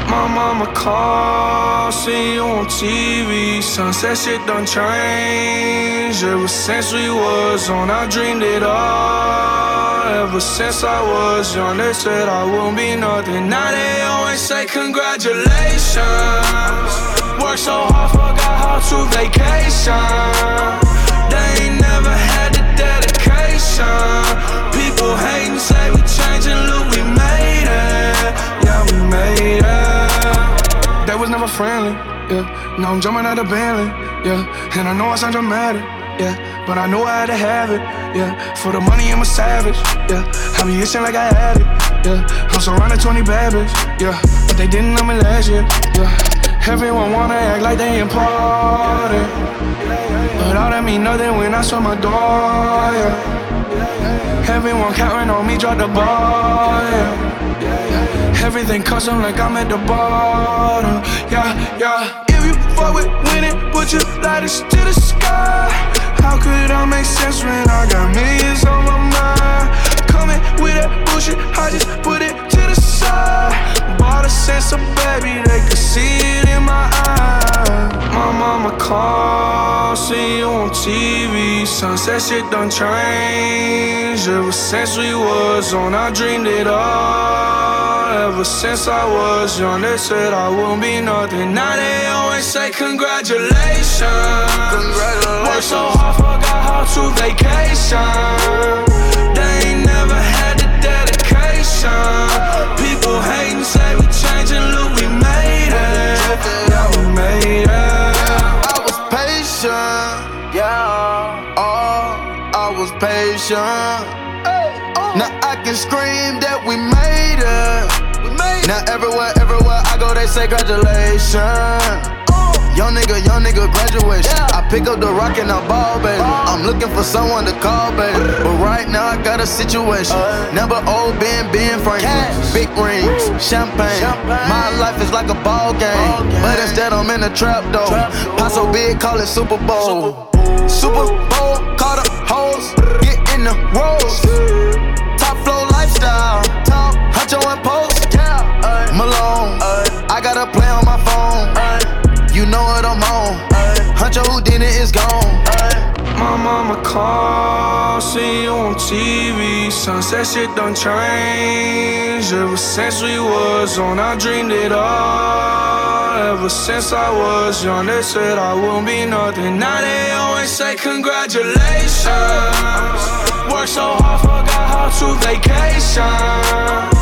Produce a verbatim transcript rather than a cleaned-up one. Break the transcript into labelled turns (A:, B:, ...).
A: My mama called, see you on T V. Sunset shit done changed. Ever since we was on, I dreamed it all. Ever since I was young, they said I wouldn't be nothing. Now they always say congratulations. Worked so hard, forgot how to vacation. They ain't never had the dedication. People hating, say we changing, look, we made it. Yeah, we made it. They was never friendly, yeah. Now I'm jumping out of Bentley, yeah. And I know I sound dramatic, yeah. But I know I had to have it, yeah. For the money, I'm a savage, yeah. I be itching like I had it, yeah. I'm surrounded twenty bad bitches, yeah. But they didn't know me last year, yeah. Everyone wanna act like they important, but all that mean nothing when I saw my door, yeah. Everyone counting on me, drop the ball, yeah. Everything custom like I'm at the bottom, yeah, yeah. If you fuck with winning, put your lighters to the sky. How could I make sense when I got millions on my mind? Coming with that bullshit, I just put it to the side. Bought a sense of baby, they could see it in my eyes. My mama called, see you on T V. Sunset shit done changed. Ever since we was on, I dreamed it all. Ever since I was young, they said I wouldn't be nothing. Now they always say congratulations. Congratulations. Worked so hard, forgot how to vacation. They ain't never had the dedication. People hating, say we changing, look, we made it. Yeah, we made it.
B: I was patient, yeah. Oh, I was patient. Now I can scream that we made it. Now everywhere, everywhere I go, they say congratulations. Young nigga, young nigga, graduation. I pick up the rock and I ball, baby. I'm looking for someone to call, baby. But right now I got a situation. Never old Ben, Ben Franklin. Big rings, champagne. My life is like a ball game, but instead I'm in a trap though. Pot so big, call it Super Bowl. Super Bowl, call the hoes, get in the rolls. Top flow lifestyle, Huncho and Post. Malone, I got a play on my phone. You know what I'm on. Huncho who did it is gone.
A: My mama called, see you on T V. Sunset shit done changed. Ever since we was on, I dreamed it all. Ever since I was young, they said I wouldn't be nothing. Now they always say congratulations. Worked so hard, forgot how to vacation.